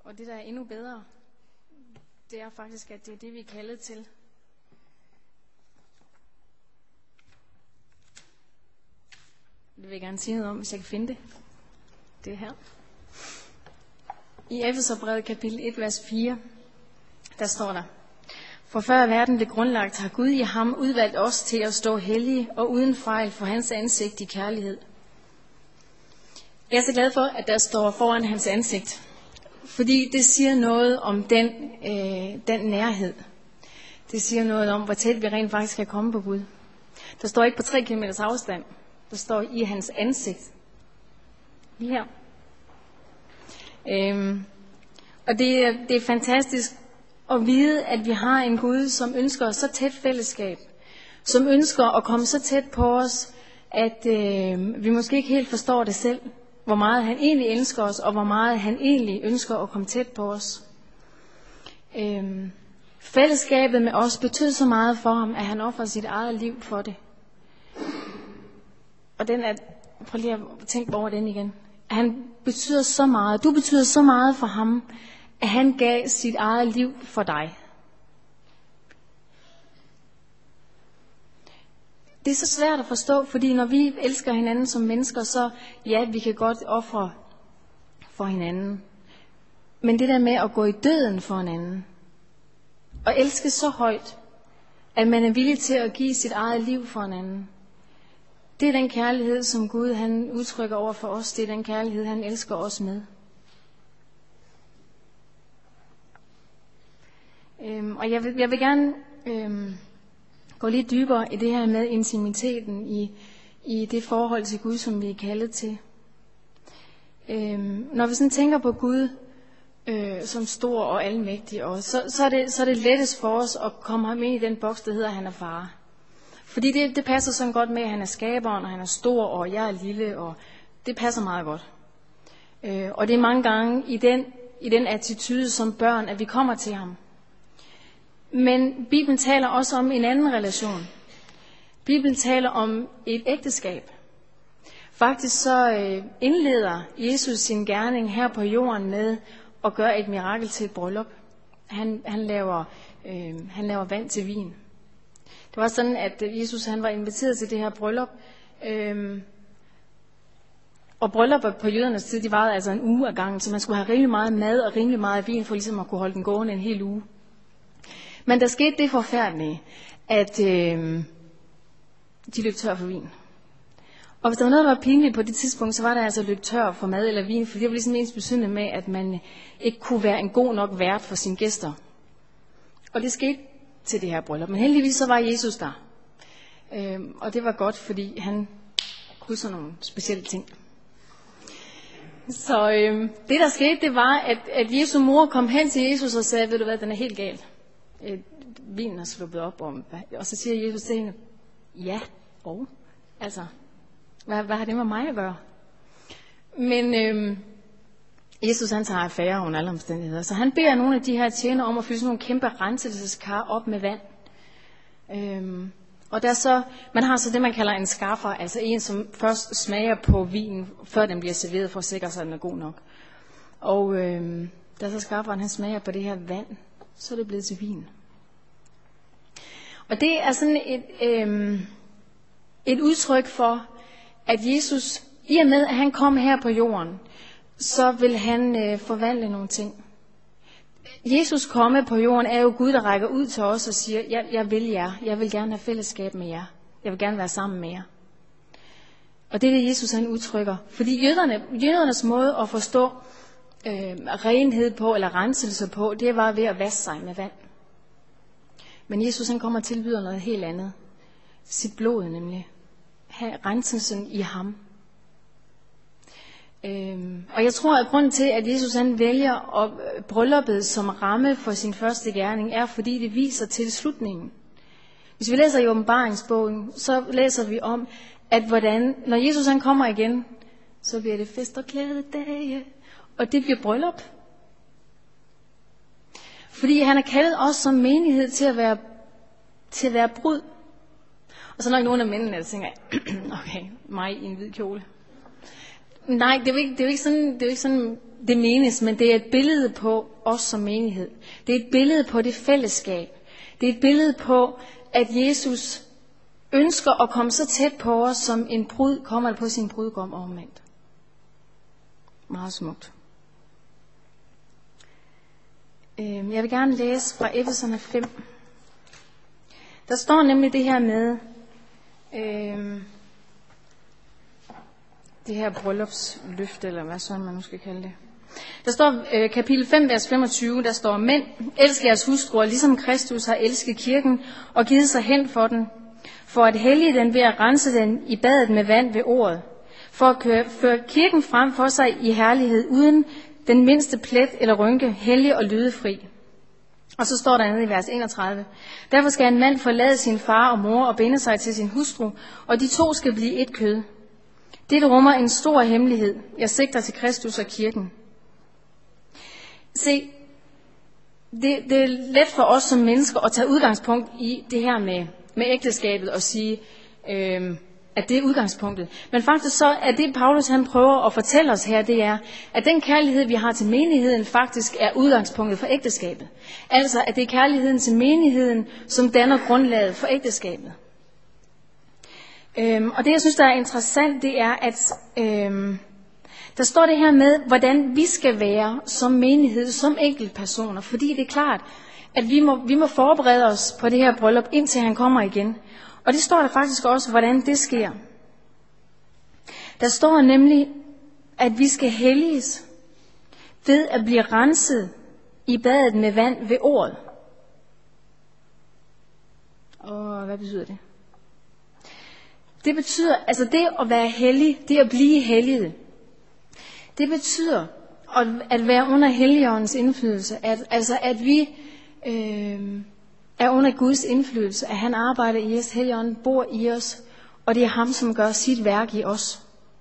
Og det, der er endnu bedre, det er faktisk, at det er det, vi er kaldet til. Det vil jeg gerne sige noget om, hvis jeg kan finde det. Det er her. I Efeserbrevet kapitel 1, vers 4, der står der: For før verden blev grundlagt, har Gud i ham udvalgt os til at stå hellige og uden fejl for hans ansigt i kærlighed. Jeg er så glad for, at der står foran hans ansigt, fordi det siger noget om den nærhed. Det siger noget om, hvor tæt vi rent faktisk kan komme på Gud. Der står ikke på 3 kilometers afstand. Der står i hans ansigt. Lige her. Og det er fantastisk at vide, at vi har en Gud, som ønsker så tæt fællesskab. Som ønsker at komme så tæt på os, at vi måske ikke helt forstår det selv. Hvor meget han egentlig elsker os, og hvor meget han egentlig ønsker at komme tæt på os. Fællesskabet med os betød så meget for ham, at han ofrede sit eget liv for det. Og prøv lige at tænke over den igen. Han betyder så meget, du betyder så meget for ham, at han gav sit eget liv for dig. Det er så svært at forstå, fordi når vi elsker hinanden som mennesker, så ja, vi kan godt ofre for hinanden. Men det der med at gå i døden for hinanden, og elske så højt, at man er villig til at give sit eget liv for hinanden, det er den kærlighed, som Gud han udtrykker over for os. Det er den kærlighed, han elsker os med. Og jeg vil gerne gå lidt dybere i det her med intimiteten i det forhold til Gud, som vi er kaldet til. Når vi sådan tænker på Gud som stor og almægtig, og så er det lettest for os at komme ham ind i den boks, der hedder, han er far. Fordi det passer sådan godt med, at han er skaberen, og han er stor, og jeg er lille, og det passer meget godt. Og det er mange gange i den attitude som børn, at vi kommer til ham. Men Bibelen taler også om en anden relation. Bibelen taler om et ægteskab. Faktisk så indleder Jesus sin gerning her på jorden med at gøre et mirakel til et bryllup. Han laver vand til vin. Det var sådan, at Jesus han var inviteret til det her bryllup. Og bryllupper på jødernes tid, de varede altså en uge ad gangen, så man skulle have rimelig meget mad og rimelig meget vin, for ligesom at kunne holde den gående en hel uge. Men der skete det forfærdelige, at de løb tør for vin. Og hvis der var noget, der var pinligt på det tidspunkt, så var der altså løb tør for mad eller vin, for det var ligesom ens besyndet med, at man ikke kunne være en god nok vært for sine gæster. Og det skete til det her bryllup. Men heldigvis så var Jesus der. Og det var godt, fordi han kunne sådan nogle specielle ting. Så det der skete, det var, at Jesu mor kom hen til Jesus og sagde, ved du hvad, den er helt gal. Vinen er sluppet op, og så siger Jesus til hende, ja, altså, hvad har det med mig at gøre? Men Jesus han tager affære under alle omstændigheder, så han beder nogle af de her tjenere om at fylde sådan nogle kæmpe renselseskar op med vand. Og der så, man har så det, man kalder en skaffer, altså en, som først smager på vinen, før den bliver serveret, for at sikre sig, at den er god nok. Og der så skafferen, han smager på det her vand, så er det blevet til vin. Og det er sådan et udtryk for, at Jesus, i og med at han kom her på jorden, så vil han forvandle nogle ting. Jesus komme på jorden er jo Gud, der rækker ud til os og siger, jeg vil jer, jeg vil gerne have fællesskab med jer, jeg vil gerne være sammen med jer. Og det er det, Jesus han udtrykker. Fordi jødernes måde at forstå renhed på, eller renselse på, det var ved at vaske sig med vand. Men Jesus han kommer og tilbyder noget helt andet. Sit blod nemlig. Have renselsen i ham. Og jeg tror, at grunden til, at Jesus han vælger brylluppet som ramme for sin første gerning, er fordi det viser til slutningen. Hvis vi læser i åbenbaringsbogen, så læser vi om, at når Jesus han kommer igen, så bliver det fest og glæde dage, og det bliver bryllup. Fordi han har kaldet os som menighed til at være brud. Og så er nok nogle af mændene, der tænker, okay, mig i en hvid kjole. Nej, det er jo ikke sådan, det menes, men det er et billede på os som menighed. Det er et billede på det fællesskab. Det er et billede på, at Jesus ønsker at komme så tæt på os, som en brud kommer på sin brudgom omvendt. Meget smukt. Jeg vil gerne læse fra Efeserne 5. Der står nemlig det her med det her bryllupsløfte, eller hvad så man nu skal kalde det. Der står kapitel 5, vers 25, der står: Mænd, elsk jeres hustruer, ligesom Kristus har elsket kirken og givet sig hen for den, for at hellige den ved at rense den i badet med vand ved ordet, for at føre kirken frem for sig i herlighed, uden den mindste plet eller rynke, hellig og lydefri. Og så står der nede i vers 31. Derfor skal en mand forlade sin far og mor og binde sig til sin hustru, og de to skal blive et kød. Dette rummer en stor hemmelighed. Jeg sigter til Kristus og kirken. Se, det er let for os som mennesker at tage udgangspunkt i det her med ægteskabet og sige, at det er udgangspunktet. Men faktisk så er det, Paulus han prøver at fortælle os her, det er, at den kærlighed, vi har til menigheden, faktisk er udgangspunktet for ægteskabet. Altså, at det er kærligheden til menigheden, som danner grundlaget for ægteskabet. Og det, jeg synes, der er interessant, det er, at der står det her med, hvordan vi skal være som menighed, som enkeltpersoner. Fordi det er klart, at vi må forberede os på det her bryllup, indtil han kommer igen. Og det står der faktisk også, hvordan det sker. Der står nemlig, at vi skal helliges ved at blive renset i badet med vand ved ordet. Og hvad betyder det? Det betyder, altså det at være hellig, det at blive helliget. Det betyder at være under Helligåndens indflydelse, at vi er under Guds indflydelse, at han arbejder i os, Helligånden bor i os, og det er ham, som gør sit værk i os.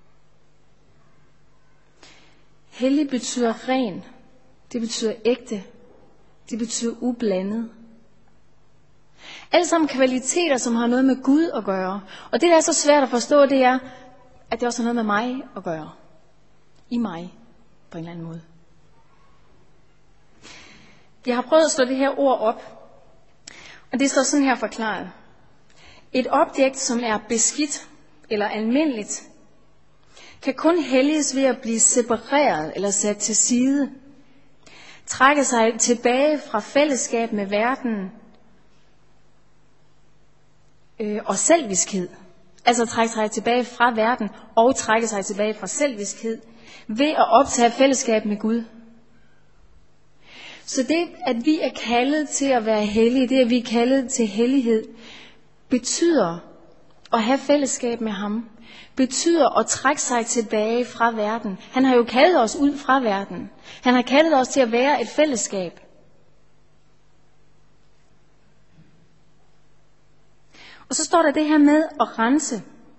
Hellig betyder ren, det betyder ægte, det betyder ublandet. Alle sammen kvaliteter, som har noget med Gud at gøre. Og det, der er så svært at forstå, det er, at det også har noget med mig at gøre. I mig, på en eller anden måde. Jeg har prøvet at slå det her ord op, og det står sådan her forklaret. Et objekt, som er beskidt eller almindeligt, kan kun helliges ved at blive separeret eller sat til side, trække sig tilbage fra fællesskab med verden og selviskhed. Altså trække sig tilbage fra verden og trække sig tilbage fra selviskhed ved at optage fællesskab med Gud. Så det, at vi er kaldet til at være hellige, det at vi er kaldet til hellighed, betyder at have fællesskab med ham. Betyder at trække sig tilbage fra verden. Han har jo kaldet os ud fra verden. Han har kaldet os til at være et fællesskab. Og så står der det her med at rense.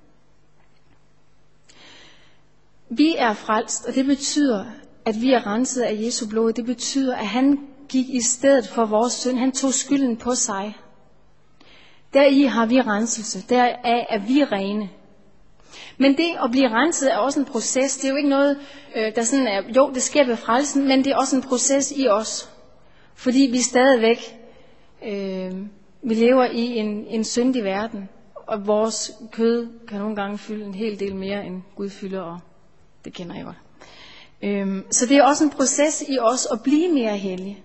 Vi er frelst, og det betyder, at vi er renset af Jesu blod. Det betyder, at han gik i stedet for vores synd. Han tog skylden på sig. Deri har vi renselse. Deraf er vi rene. Men det at blive renset er også en proces. Det er jo ikke noget, der sådan er, jo, det sker ved frelsen, men det er også en proces i os. Fordi vi stadigvæk, vi lever i en syndig verden, og vores kød kan nogle gange fylde en hel del mere, end Gud fylder, og det kender jeg godt. Så det er også en proces i os at blive mere hellige.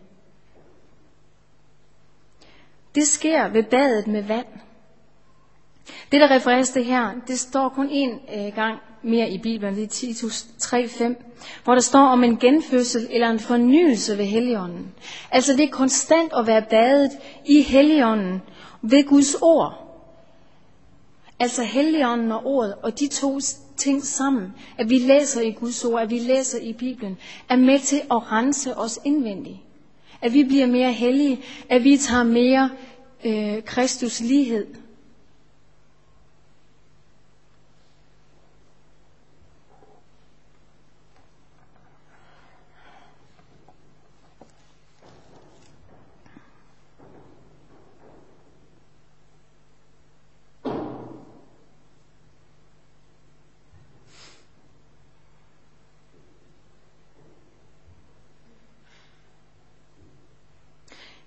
Det sker ved badet med vand. Det, der refereres det her, det står kun én gang mere i Bibelen, det er Titus 3:5, hvor der står om en genfødsel eller en fornyelse ved Helligånden. Altså det er konstant at være badet i Helligånden ved Guds ord. Altså Helligånden og ordet, og de to ting sammen, at vi læser i Guds ord, at vi læser i Bibelen, er med til at rense os indvendigt. At vi bliver mere hellige, at vi tager mere Kristus lighed.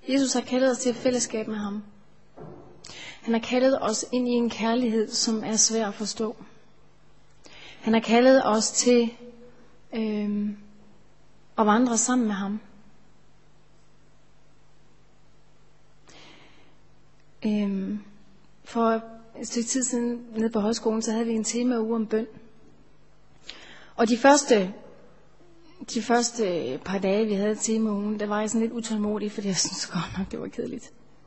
Jesus har kaldet os til et fællesskab med ham. Han har kaldet os ind i en kærlighed, som er svær at forstå. Han har kaldet os til at vandre sammen med ham. For et stykke tid siden nede på højskolen, så havde vi en temauge om bøn. Og de første par dage, vi havde temaugen, der var jeg sådan lidt utålmodig, fordi jeg synes godt nok, det var kedeligt.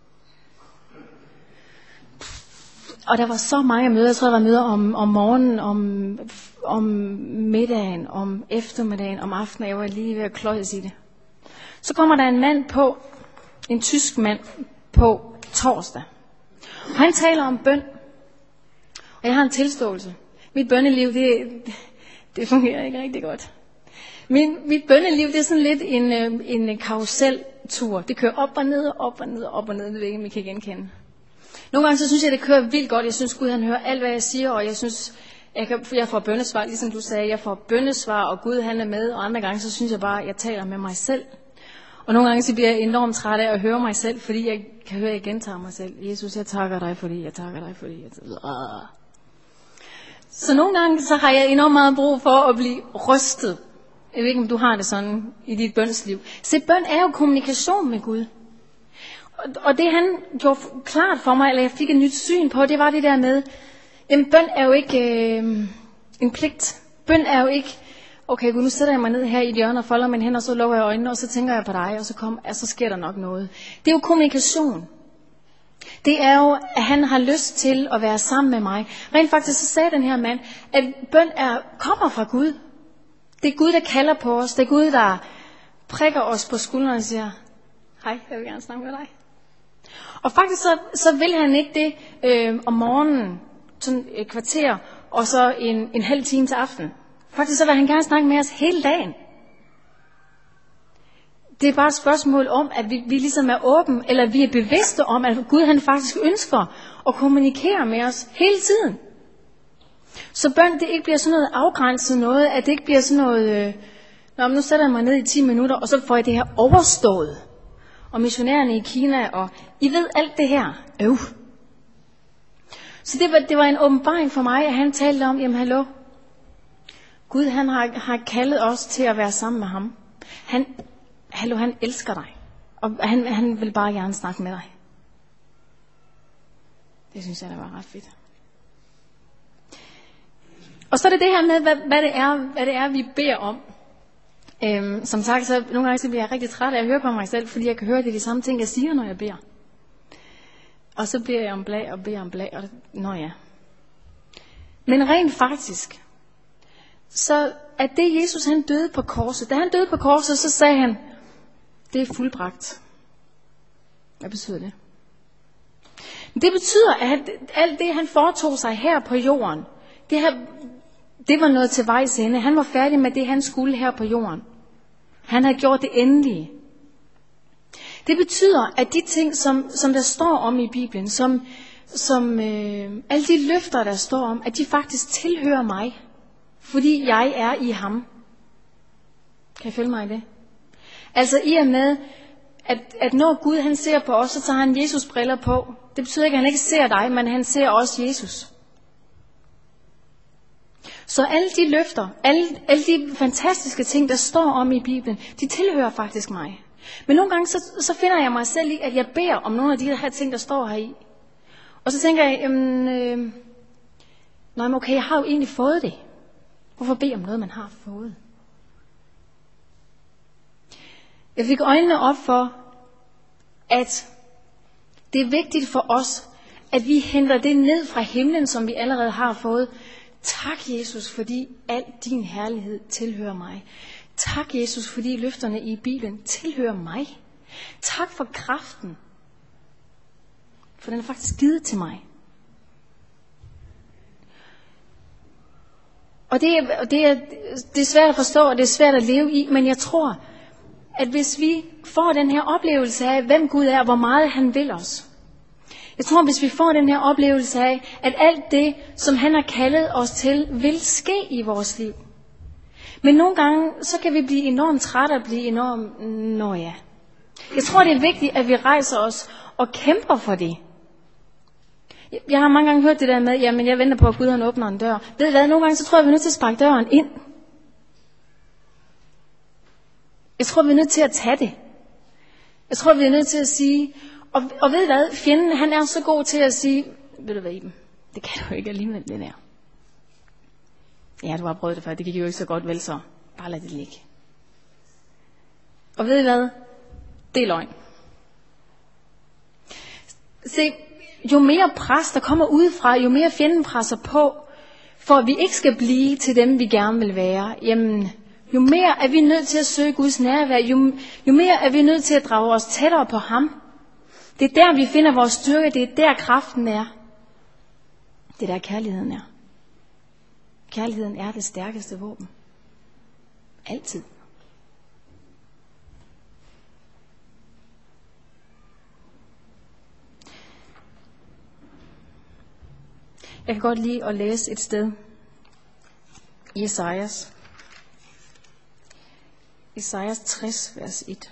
Og der var så mange møder. Jeg tror, der var møder om morgenen, om middagen, om eftermiddagen, om aftenen. Jeg var lige ved at kløjes i det. Så kommer der en tysk mand på torsdag. Og han taler om bøn. Og jeg har en tilståelse. Mit bønneliv, det fungerer ikke rigtig godt. Mit bønneliv, det er sådan lidt en karuseltur. Det kører op og ned, op og ned, op og ned. Det ved ikke, om I kan genkende. Nogle gange så synes jeg, det kører vildt godt. Jeg synes, Gud han hører alt, hvad jeg siger, og jeg synes, jeg får bønnesvar, ligesom du sagde. Jeg får bønnesvar, og Gud han er med, og andre gange så synes jeg bare, at jeg taler med mig selv. Og nogle gange så bliver jeg enormt træt af at høre mig selv, fordi jeg kan høre, at jeg gentager mig selv. Jesus, jeg takker dig, fordi jeg takker dig, fordi jeg takker dig. Så nogle gange så har jeg enormt meget brug for at blive rystet. Jeg ved ikke, om du har det sådan i dit bønsliv. Så bøn er jo kommunikation med Gud. Og det han gjorde klart for mig, eller jeg fik et nyt syn på, det var det der med, jamen bøn er jo ikke en pligt. Bøn er jo ikke, okay Gud, nu sætter jeg mig ned her i et hjørne og folder mine hænder, og så lukker jeg øjnene, og så tænker jeg på dig, og så sker der nok noget. Det er jo kommunikation. Det er jo, at han har lyst til at være sammen med mig. Rent faktisk så sagde den her mand, at bøn kommer fra Gud. Det er Gud, der kalder på os. Det er Gud, der prikker os på skuldrene og siger, hej, jeg vil gerne snakke med dig. Og faktisk så vil han ikke det om morgenen, sådan et kvarter, og så en halv time til aften. Faktisk så vil han gerne snakke med os hele dagen. Det er bare et spørgsmål om, at vi ligesom er åbne, eller vi er bevidste om, at Gud han faktisk ønsker at kommunikere med os hele tiden. Så bøn, det ikke bliver sådan noget afgrænset noget, at det ikke bliver sådan noget, nu sætter jeg mig ned i 10 minutter, og så får jeg det her overstået. Og missionærerne i Kina, og I ved alt det her. Så det var en åbenbaring for mig, at han talte om, jamen hallo, Gud han har kaldet os til at være sammen med ham. Han elsker dig, og han vil bare gerne snakke med dig. Det synes jeg, der var ret fedt. Og så er det her med, hvad det er, vi beder om. Som sagt, så nogle gange så bliver jeg rigtig træt af at høre på mig selv, fordi jeg kan høre, det er de samme ting, jeg siger, når jeg beder. Og så beder jeg om blag, og beder om blag, og ja. Men rent faktisk, så at det Jesus, han døde på korset. Da han døde på korset, så sagde han, det er fuldbragt. Hvad betyder det? Det betyder, at alt det, han foretog sig her på jorden, det var noget til vejs ende. Han var færdig med det, han skulle her på jorden. Han havde gjort det endelige. Det betyder, at de ting, som der står om i Bibelen, som alle de løfter, der står om, at de faktisk tilhører mig, fordi jeg er i ham. Kan I følge mig i det? Altså i og med, at når Gud han ser på os, så tager han Jesus briller på. Det betyder ikke, at han ikke ser dig, men han ser også Jesus. Så alle de løfter, alle de fantastiske ting, der står om i Bibelen, de tilhører faktisk mig. Men nogle gange, så finder jeg mig selv i, at jeg beder om nogle af de her ting, der står her i. Og så tænker jeg, okay, jeg har jo egentlig fået det. Hvorfor bede om noget, man har fået? Jeg fik øjnene op for, at det er vigtigt for os, at vi henter det ned fra himlen, som vi allerede har fået. Tak, Jesus, fordi al din herlighed tilhører mig. Tak, Jesus, fordi løfterne i Bibelen tilhører mig. Tak for kraften, for den er faktisk givet til mig. Og det er svært at forstå, og det er svært at leve i, men jeg tror, at hvis vi får den her oplevelse af, hvem Gud er, og hvor meget han vil os. Jeg tror, hvis vi får den her oplevelse af, at alt det, som han har kaldet os til, vil ske i vores liv. Men nogle gange, så kan vi blive enormt trætte og blive enormt, Jeg tror, det er vigtigt, at vi rejser os og kæmper for det. Jeg har mange gange hørt det der med, jamen jeg venter på, at Gud han åbner en dør. Ved I hvad, nogle gange så tror jeg, vi er nødt til at sparke døren ind. Jeg tror, vi er nødt til at tage det. Jeg tror, vi er nødt til at sige, og ved I hvad, fjenden han er så god til at sige, ved du hvad, Iben, det kan du ikke alligevel, det der. Ja, du har prøvet det før, det gik jo ikke så godt, vel så. Bare lad det ligge. Og ved I hvad? Det er løgn. Se, jo mere pres, der kommer udefra, jo mere fjenden presser på, for at vi ikke skal blive til dem, vi gerne vil være, jamen, jo mere er vi nødt til at søge Guds nærvær, jo mere er vi nødt til at drage os tættere på ham. Det er der, vi finder vores styrke, det er der kraften er. Det er der kærligheden er. Kærligheden er det stærkeste våben. Altid. Jeg kan godt lide at læse et sted i Esajas 60, vers 1.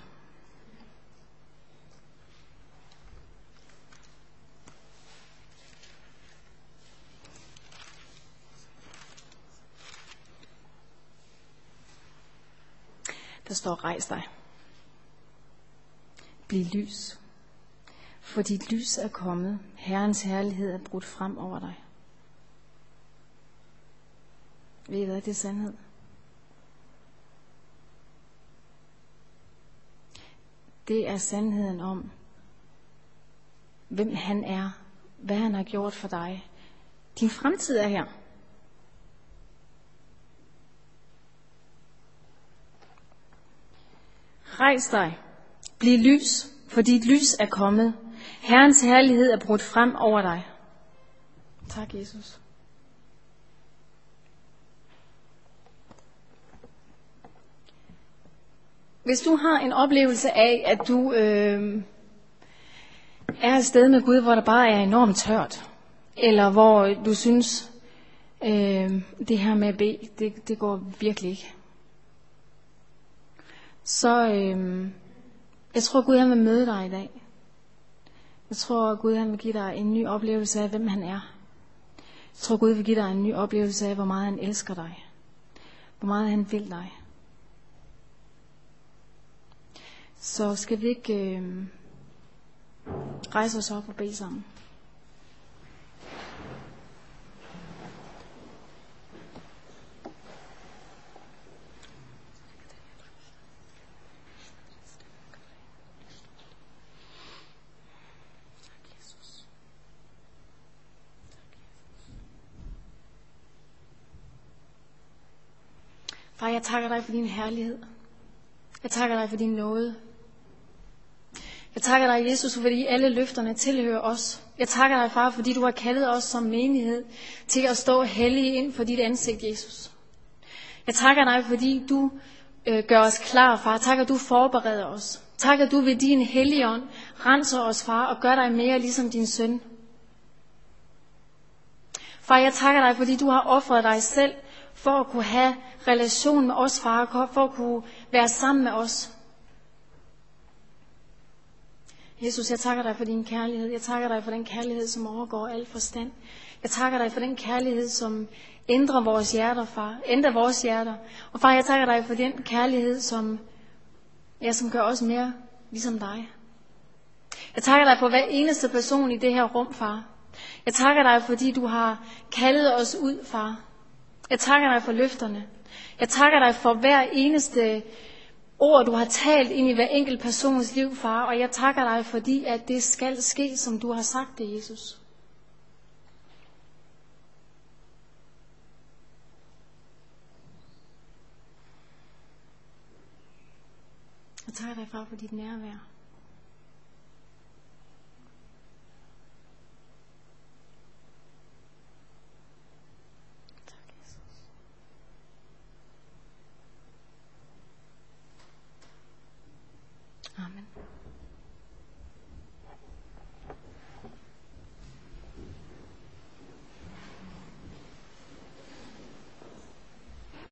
Der står, rejs dig. Bliv lys. For dit lys er kommet. Herrens herlighed er brudt frem over dig. Ved I hvad, det er sandhed? Det er sandheden om, hvem han er, hvad han har gjort for dig. Din fremtid er her. Rejs dig, bliv lys, for dit lys er kommet. Herrens herlighed er brudt frem over dig. Tak, Jesus. Hvis du har en oplevelse af, at du er et sted med Gud, hvor der bare er enormt tørt, eller hvor du synes, det her med at bede, det går virkelig ikke, så jeg tror, Gud han vil møde dig i dag. Jeg tror, Gud han vil give dig en ny oplevelse af, hvem han er. Jeg tror, Gud vil give dig en ny oplevelse af, hvor meget han elsker dig. Hvor meget han vil dig. Så skal vi ikke rejse os op og bede sammen. Far, jeg takker dig for din herlighed. Jeg takker dig for din nåde. Jeg takker dig, Jesus, fordi alle løfterne tilhører os. Jeg takker dig, far, fordi du har kaldet os som menighed til at stå hellige ind for dit ansigt, Jesus. Jeg takker dig, fordi du gør os klar, far. Tak, at du forbereder os. Tak, at du ved din hellige ånd renser os, far, og gør dig mere ligesom din søn. Far, jeg takker dig, fordi du har ofret dig selv for at kunne have relation med os, far, for at kunne være sammen med os. Jesus, jeg takker dig for din kærlighed. Jeg takker dig for den kærlighed, som overgår al forstand. Jeg takker dig for den kærlighed, som ændrer vores hjerter, far. Ændrer vores hjerter. Og far, jeg takker dig for den kærlighed, som gør os mere ligesom dig. Jeg takker dig for hver eneste person i det her rum, far. Jeg takker dig, fordi du har kaldet os ud, far. Jeg takker dig for løfterne. Jeg takker dig for hver eneste ord, du har talt ind i hver enkelt persons liv, far. Og jeg takker dig, fordi at det skal ske, som du har sagt det, Jesus. Jeg takker dig, far, for dit nærvær. Amen.